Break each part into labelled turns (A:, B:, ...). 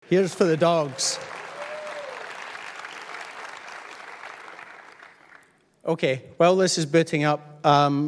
A: Here's for the dogs. Okay, while this is booting up, our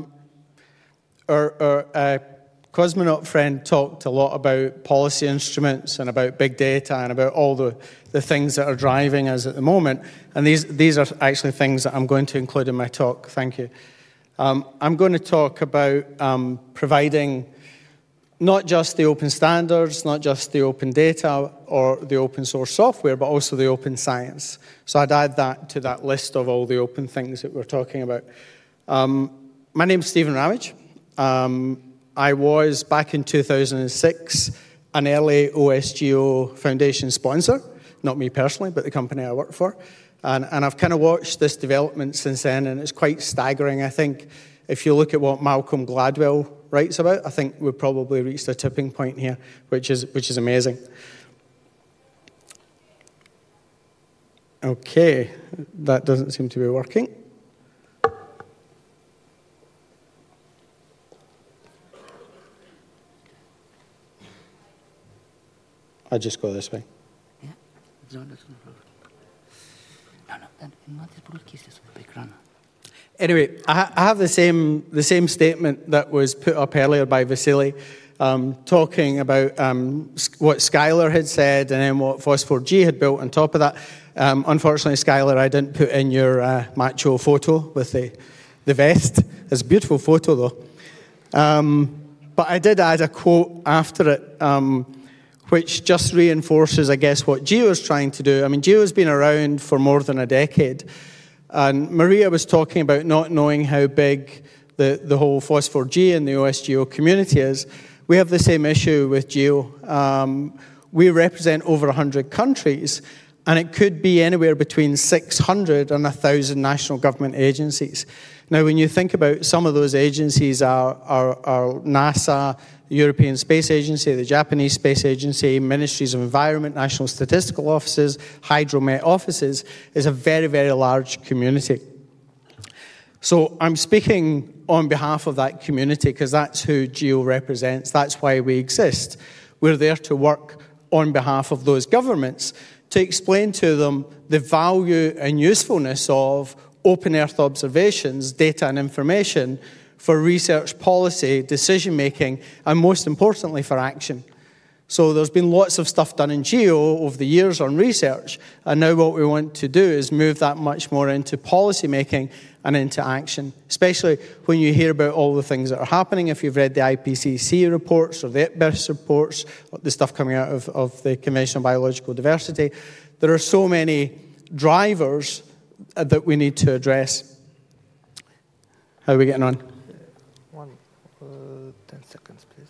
A: cosmonaut friend talked a lot about policy instruments and about big data and about all the things that are driving us at the moment. And these are actually things that I'm going to include in my talk. Thank you. I'm going to talk about providing not just the open standards, not just the open data or the open source software, but also the open science. So I'd add that to that list of all the open things that we're talking about. My name's Stephen Ramage. I was, back in 2006, an early OSGeo Foundation sponsor. Not me personally, but the company I work for. And I've kind of watched this development since then, and it's quite staggering. I think if you look at what Malcolm Gladwell writes about, I think we've probably reached a tipping point here, which is amazing. Okay, that doesn't seem to be working. I'll just go this way. Yeah. Anyway, I have the same statement that was put up earlier by Vasily, talking about what Skylar had said and then what Phos4G had built on top of that. Unfortunately, Skylar, I didn't put in your macho photo with the vest. It's a beautiful photo, though. But I did add a quote after it, which just reinforces, I guess, what Geo is trying to do. I mean, Geo has been around for more than a decade. And Maria was talking about not knowing how big the whole Phos4G and the OSGeo community is. We have the same issue with Geo. We represent over 100 countries, and it could be anywhere between 600 and 1,000 national government agencies. Now, when you think about some of those agencies are NASA, the European Space Agency, the Japanese Space Agency, Ministries of Environment, National Statistical Offices, Hydromet offices, is a very, very large community. So I'm speaking on behalf of that community because that's who GEO represents. That's why we exist. We're there to work on behalf of those governments to explain to them the value and usefulness of open Earth observations, data and information for research policy, decision-making, and most importantly, for action. So there's been lots of stuff done in GEO over the years on research, and now what we want to do is move that much more into policy-making and into action, especially when you hear about all the things that are happening. If you've read the IPCC reports or the IPBES reports, the stuff coming out of the Convention on Biological Diversity, there are so many drivers that we need to address. How are we getting on?
B: 10 seconds, please.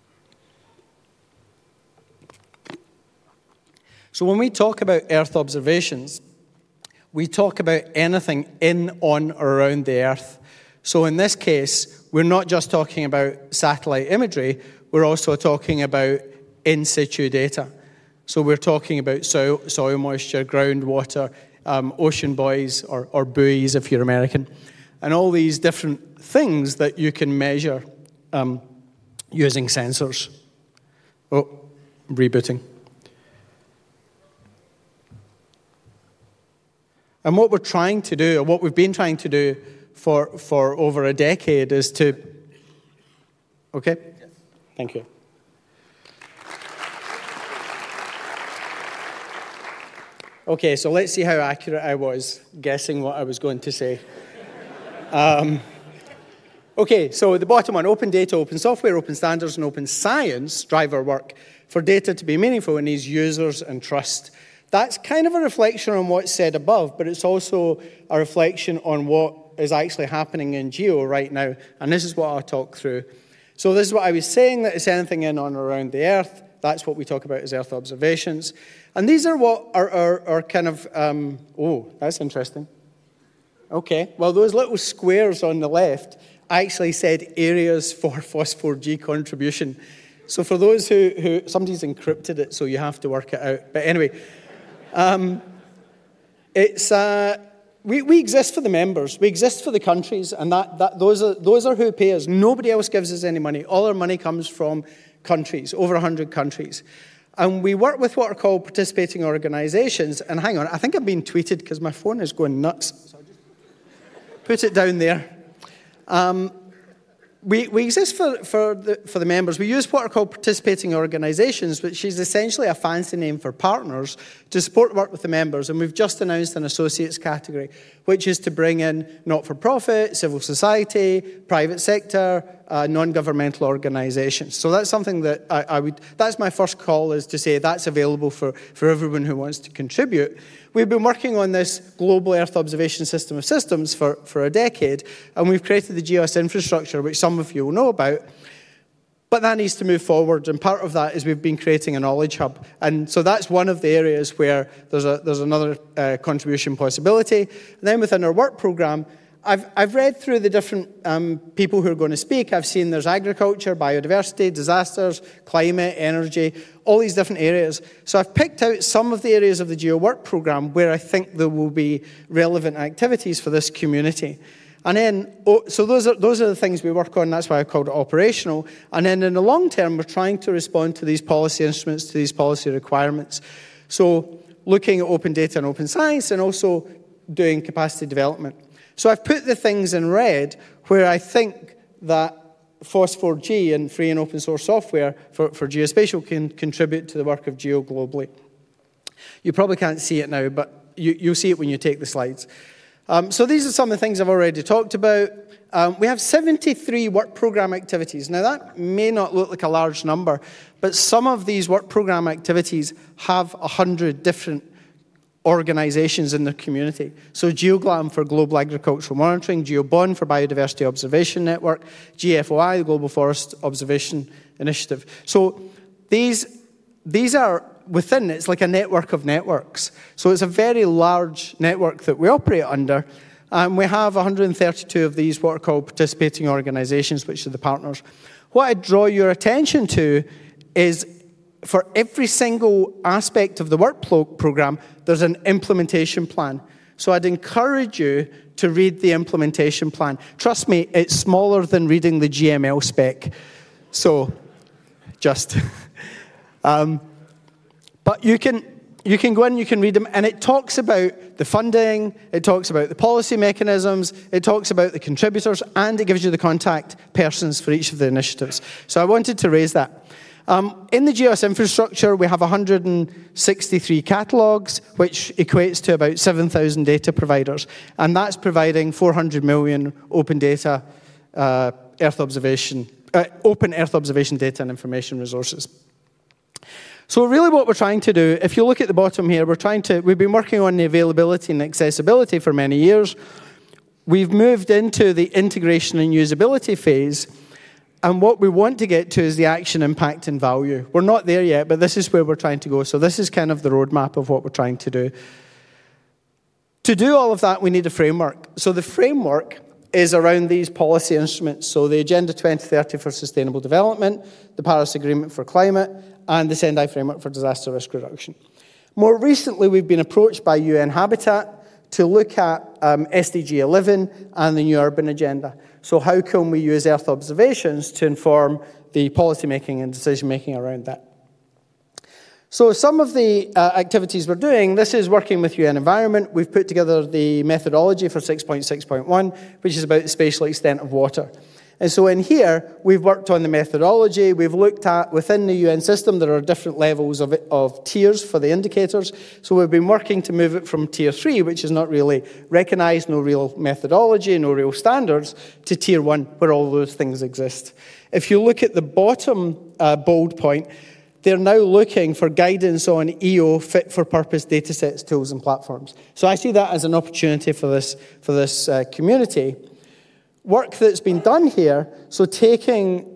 A: So when we talk about Earth observations, we talk about anything in, on, or around the Earth. So in this case, we're not just talking about satellite imagery, we're also talking about in situ data. So we're talking about soil moisture, groundwater, ocean buoys, or buoys if you're American, and all these different things that you can measure using sensors. Oh, rebooting. And what we're trying to do, or what we've been trying to do for over a decade is to... Okay? Yes. Thank you. Okay, so let's see how accurate I was guessing what I was going to say. Okay, so the bottom one, open data, open software, open standards, and open science drive our work for data to be meaningful and needs users and trust. That's kind of a reflection on what's said above, but it's also a reflection on what is actually happening in GEO right now, and this is what I'll talk through. So this is what I was saying, that it's anything in, on, around the Earth. That's what we talk about as Earth observations. And these are what are kind of, oh, that's interesting. Okay, well, those little squares on the left actually said areas for Phos4G contribution. So for those who somebody's encrypted it, so you have to work it out. But anyway, we exist for the members, we exist for the countries, and those are who pay us. Nobody else gives us any money. All our money comes from countries, over 100 countries. And we work with what are called participating organisations. And hang on, I think I'm being tweeted because my phone is going nuts. So I'll just put it down there. We exist for the members. We use what are called participating organisations, which is essentially a fancy name for partners, to support work with the members. And we've just announced an associates category, which is to bring in not-for-profit, civil society, private sector, non-governmental organisations. So that's something that that's my first call, is to say that's available for everyone who wants to contribute. We've been working on this global Earth observation system of systems for a decade, and we've created the GEOS infrastructure, which some of you will know about. But that needs to move forward, and part of that is we've been creating a knowledge hub. And so that's one of the areas where there's another contribution possibility. And then within our work programme, I've read through the different people who are going to speak. I've seen there's agriculture, biodiversity, disasters, climate, energy, all these different areas. So I've picked out some of the areas of the GEO work programme where I think there will be relevant activities for this community. And then, so those are the things we work on. That's why I called it operational. And then in the long term, we're trying to respond to these policy instruments, to these policy requirements. So looking at open data and open science, and also doing capacity development. So I've put the things in red where I think that FOSS4G and free and open source software for geospatial can contribute to the work of GEO globally. You probably can't see it now, but you'll see it when you take the slides. So these are some of the things I've already talked about. We have 73 work programme activities. Now that may not look like a large number, but some of these work programme activities have 100 different organisations in the community. So GeoGLAM for Global Agricultural Monitoring, GeoBond for Biodiversity Observation Network, GFOI, the Global Forest Observation Initiative. So these are within, it's like a network of networks. So it's a very large network that we operate under. And we have 132 of these, what are called participating organisations, which are the partners. What I draw your attention to is for every single aspect of the work programme, there's an implementation plan. So I'd encourage you to read the implementation plan. Trust me, it's smaller than reading the GML spec. So, just. But you can go in, you can read them, and it talks about the funding, it talks about the policy mechanisms, it talks about the contributors, and it gives you the contact persons for each of the initiatives. So I wanted to raise that. In the GEOS infrastructure, we have 163 catalogues, which equates to about 7,000 data providers. And that's providing 400 million open data, open Earth observation data and information resources. So really what we're trying to do, if you look at the bottom here, we've been working on the availability and accessibility for many years. We've moved into the integration and usability phase. And what we want to get to is the action, impact, and value. We're not there yet, but this is where we're trying to go. So this is kind of the roadmap of what we're trying to do. To do all of that, we need a framework. So the framework is around these policy instruments. So the Agenda 2030 for Sustainable Development, the Paris Agreement for Climate, and the Sendai Framework for Disaster Risk Reduction. More recently, we've been approached by UN Habitat to look at SDG 11 and the New Urban Agenda. So how can we use Earth observations to inform the policy-making and decision-making around that? So some of the activities we're doing, this is working with UN Environment. We've put together the methodology for 6.6.1, which is about the spatial extent of water. And so in here, we've worked on the methodology. We've looked at, within the UN system, there are different levels of tiers for the indicators. So we've been working to move it from tier 3, which is not really recognised, no real methodology, no real standards, to tier 1, where all those things exist. If you look at the bottom bold point, they're now looking for guidance on EO fit-for-purpose datasets, tools, and platforms. So I see that as an opportunity for this community. Work that's been done here, so taking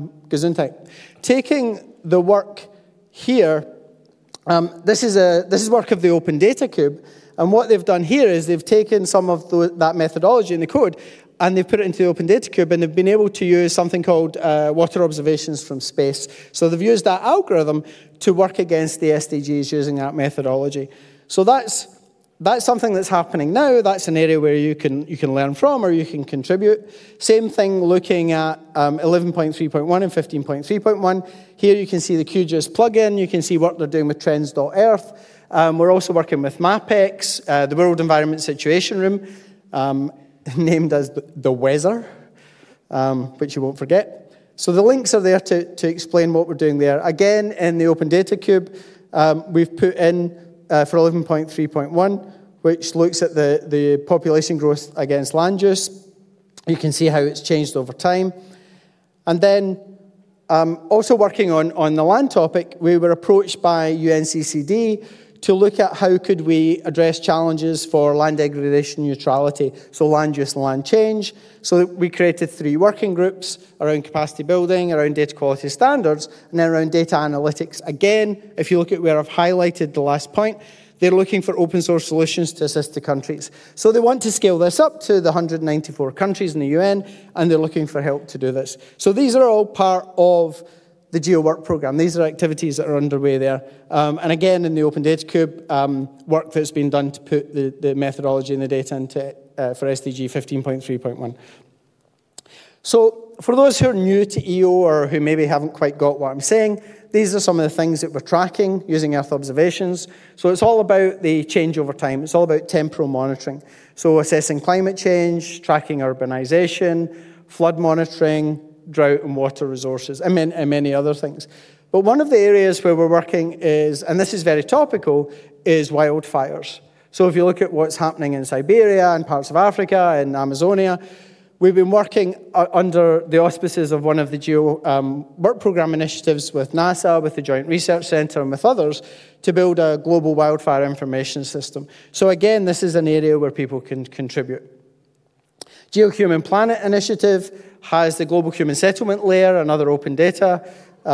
A: the work here, this is work of the Open Data Cube, and what they've done here is they've taken some of that methodology in the code and they've put it into the Open Data Cube, and they've been able to use something called water observations from space. So they've used that algorithm to work against the SDGs using that methodology. So that's that's something that's happening now. That's an area where you can learn from or you can contribute. Same thing looking at 11.3.1 and 15.3.1. Here you can see the QGIS plugin. You can see what they're doing with Trends.earth. We're also working with MapX, the World Environment Situation Room, named as the weather, which you won't forget. So the links are there to explain what we're doing there. Again, in the Open Data Cube, we've put in for 11.3.1, which looks at the population growth against land use. You can see how it's changed over time. And then also working on the land topic, we were approached by UNCCD to look at how could we address challenges for land degradation neutrality, so land use and land change. So we created 3 working groups around capacity building, around data quality standards, and then around data analytics. Again, if you look at where I've highlighted the last point, they're looking for open source solutions to assist the countries. So they want to scale this up to the 194 countries in the UN, and they're looking for help to do this. So these are all part of the GEO work program. These are activities that are underway there. And again, in the Open Data Cube, work that's been done to put the methodology and the data into for SDG 15.3.1. So for those who are new to EO or who maybe haven't quite got what I'm saying, these are some of the things that we're tracking using Earth observations. So it's all about the change over time. It's all about temporal monitoring. So assessing climate change, tracking urbanization, flood monitoring, drought and water resources, and many other things. But one of the areas where we're working is, and this is very topical, is wildfires. So if you look at what's happening in Siberia and parts of Africa and Amazonia, we've been working under the auspices of one of the GEO work program initiatives with NASA, with the Joint Research Centre, and with others to build a global wildfire information system. So again, this is an area where people can contribute. GeoHuman Planet Initiative has the Global Human Settlement Layer and other open data,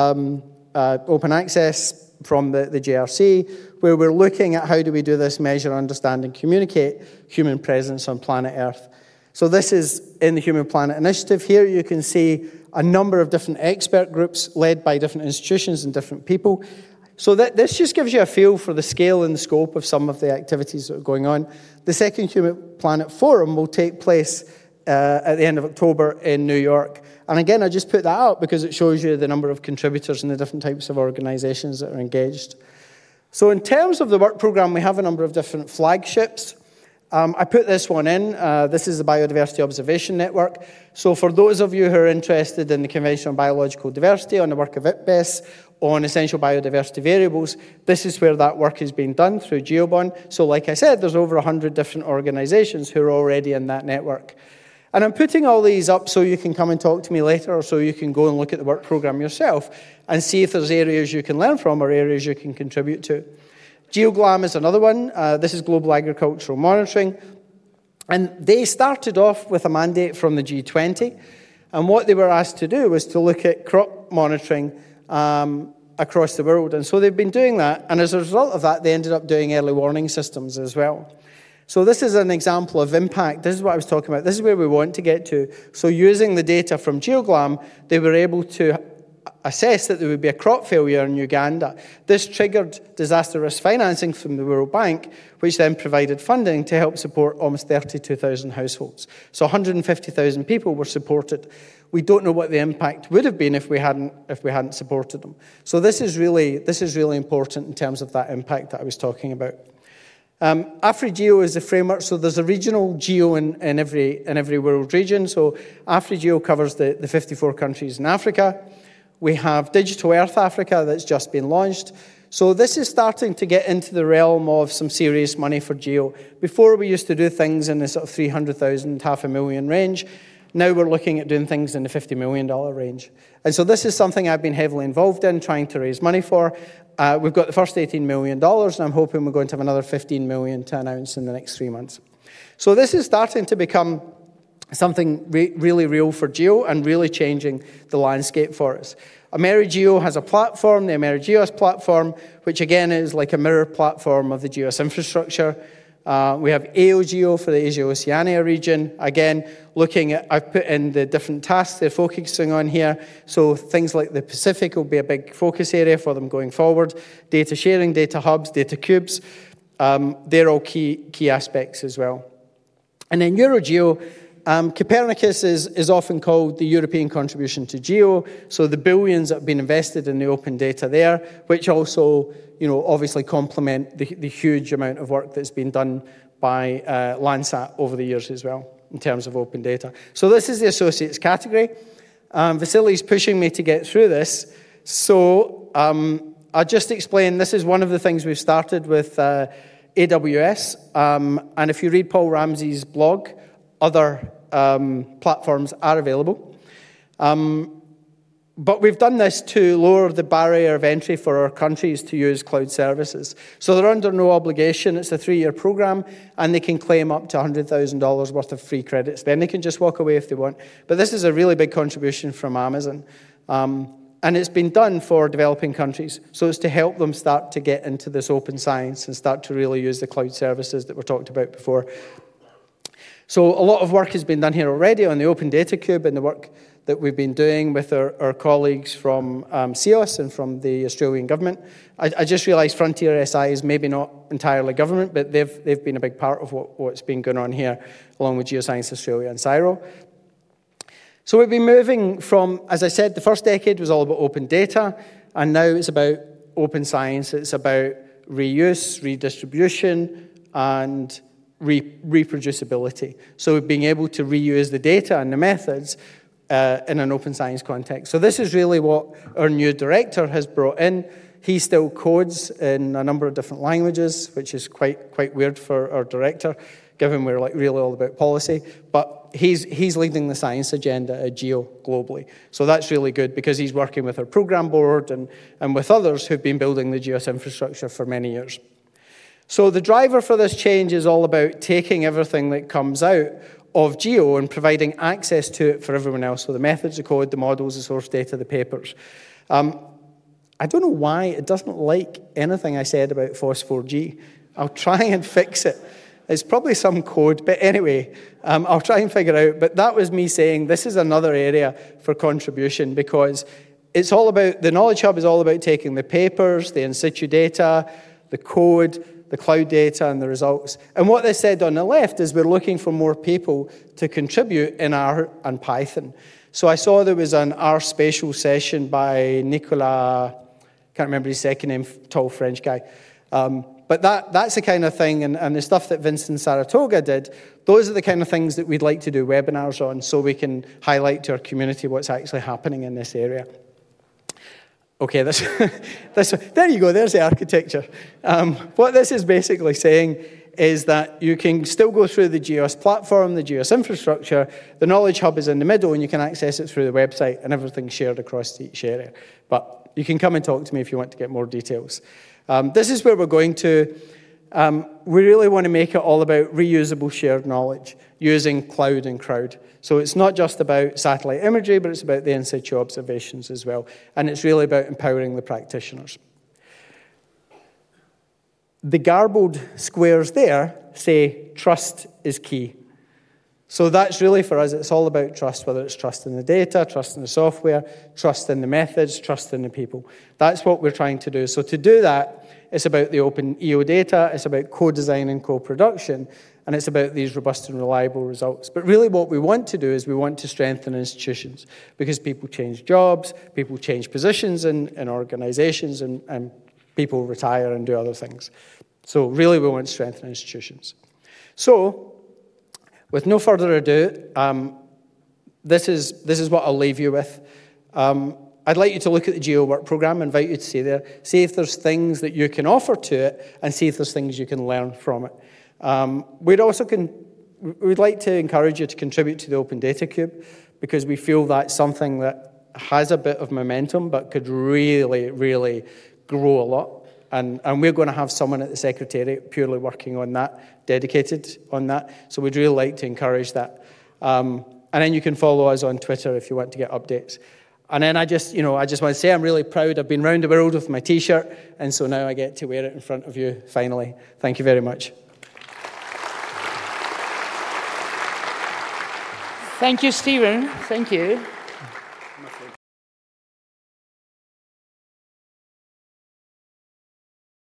A: open access from the JRC, where we're looking at how do we do this, measure, understand, and communicate human presence on planet Earth. So this is in the Human Planet Initiative. Here you can see a number of different expert groups led by different institutions and different people. So this just gives you a feel for the scale and the scope of some of the activities that are going on. The second Human Planet Forum will take place at the end of October in New York. And again, I just put that out because it shows you the number of contributors and the different types of organizations that are engaged. So in terms of the work program, we have a number of different flagships. I put this one in. This is the Biodiversity Observation Network. So for those of you who are interested in the Convention on Biological Diversity, on the work of IPBES, on essential biodiversity variables, this is where that work is being done through GeoBond. So like I said, there's over 100 different organizations who are already in that network. And I'm putting all these up so you can come and talk to me later, or so you can go and look at the work program yourself and see if there's areas you can learn from or areas you can contribute to. GeoGLAM is another one. This is Global Agricultural Monitoring. And they started off with a mandate from the G20. And what they were asked to do was to look at crop monitoring across the world. And so they've been doing that. And as a result of that, they ended up doing early warning systems as well. So this is an example of impact. This is what I was talking about. This is where we want to get to. So using the data from GeoGLAM, they were able to assess that there would be a crop failure in Uganda. This triggered disaster risk financing from the World Bank, which then provided funding to help support almost 32,000 households. So 150,000 people were supported. We don't know what the impact would have been if we hadn't supported them. So this is really important in terms of that impact that I was talking about. AfriGeo is the framework, so there's a regional geo in every world region. So AfriGeo covers the 54 countries in Africa. We have Digital Earth Africa that's just been launched. So this is starting to get into the realm of some serious money for geo. Before we used to do things in the sort of 300,000, $500,000 range. Now we're looking at doing things in the $50 million range. And so this is something I've been heavily involved in, trying to raise money for. We've got the first $18 million, and I'm hoping we're going to have another $15 million to announce in the next 3 months. So this is starting to become something really real for geo and really changing the landscape for us. AmeriGeo has a platform, the AmeriGeos platform, which again is like a mirror platform of the GEOS infrastructure. We have AOGeo for the Asia-Oceania region. Again, looking at, I've put in the different tasks they're focusing on here. So things like the Pacific will be a big focus area for them going forward. Data sharing, data hubs, data cubes. they're all key aspects as well. And then EuroGeo, Copernicus is often called the European contribution to GEO, so the billions that have been invested in the open data there, which also, obviously complement the huge amount of work that's been done by Landsat over the years as well, in terms of open data. So this is the associates category. Vasily's pushing me to get through this, so I'll just explain. This is one of the things we've started with AWS, and if you read Paul Ramsey's blog, other platforms are available. But we've done this to lower the barrier of entry for our countries to use cloud services. So they're under no obligation. It's a 3-year program, and they can claim up to $100,000 worth of free credits. Then they can just walk away if they want. But this is a really big contribution from Amazon. And it's been done for developing countries. So it's to help them start to get into this open science and start to really use the cloud services that were talked about before. So a lot of work has been done here already on the Open Data Cube and the work that we've been doing with our colleagues from CEOS and from the Australian government. I just realised Frontier SI is maybe not entirely government, but they've been a big part of what's been going on here, along with Geoscience Australia and CSIRO. So we've been moving from, as I said, the first decade was all about open data, and now it's about open science. It's about reuse, redistribution, and reproducibility. So being able to reuse the data and the methods in an open science context. So this is really what our new director has brought in. He still codes in a number of different languages, which is quite weird for our director, given we're really all about policy. But he's leading the science agenda at GEO globally. So that's really good because he's working with our program board and with others who've been building the GEOS infrastructure for many years. So the driver for this change is all about taking everything that comes out of GEO and providing access to it for everyone else. So the methods, the code, the models, the source data, the papers. I don't know why it doesn't like anything I said about FOSS4G. I'll try and fix it. It's probably some code, but anyway, I'll try and figure out. But that was me saying this is another area for contribution because it's all about, the Knowledge Hub is all about taking the papers, the in situ data, the code, the cloud data, and the results. And what they said on the left is we're looking for more people to contribute in R and Python. So I saw there was an R spatial session by Nicolas, can't remember his second name, tall French guy. But that's the kind of thing, and the stuff that Vincent Saratoga did, those are the kind of things that we'd like to do webinars on so we can highlight to our community what's actually happening in this area. Okay, there you go, there's the architecture. What this is basically saying is that you can still go through the GEOS platform, the GEOS infrastructure, the Knowledge Hub is in the middle, and you can access it through the website, and everything's shared across each area. But you can come and talk to me if you want to get more details. This is where we're going to. We really want to make it all about reusable shared knowledge using cloud and crowd. So it's not just about satellite imagery, but it's about the in situ observations as well. And it's really about empowering the practitioners. The garbled squares there say trust is key. So that's really for us, it's all about trust, whether it's trust in the data, trust in the software, trust in the methods, trust in the people. That's what we're trying to do. So to do that, it's about the open EO data, it's about co-design and co-production, and it's about these robust and reliable results. But really what we want to do is we want to strengthen institutions because people change jobs, people change positions in organizations, and people retire and do other things. So really we want to strengthen institutions. So with no further ado, this is what I'll leave you with. I'd like you to look at the GEO work program, invite you to see there, see if there's things that you can offer to it, and see if there's things you can learn from it. We'd like to encourage you to contribute to the Open Data Cube because we feel that's something that has a bit of momentum but could really, really grow a lot. And we're going to have someone at the Secretariat purely working on that, dedicated on that. So we'd really like to encourage that. And then you can follow us on Twitter if you want to get updates. And then I just want to say I'm really proud. I've been round the world with my T-shirt, and so now I get to wear it in front of you, finally. Thank you very much.
B: Thank you, Stephen. Thank you.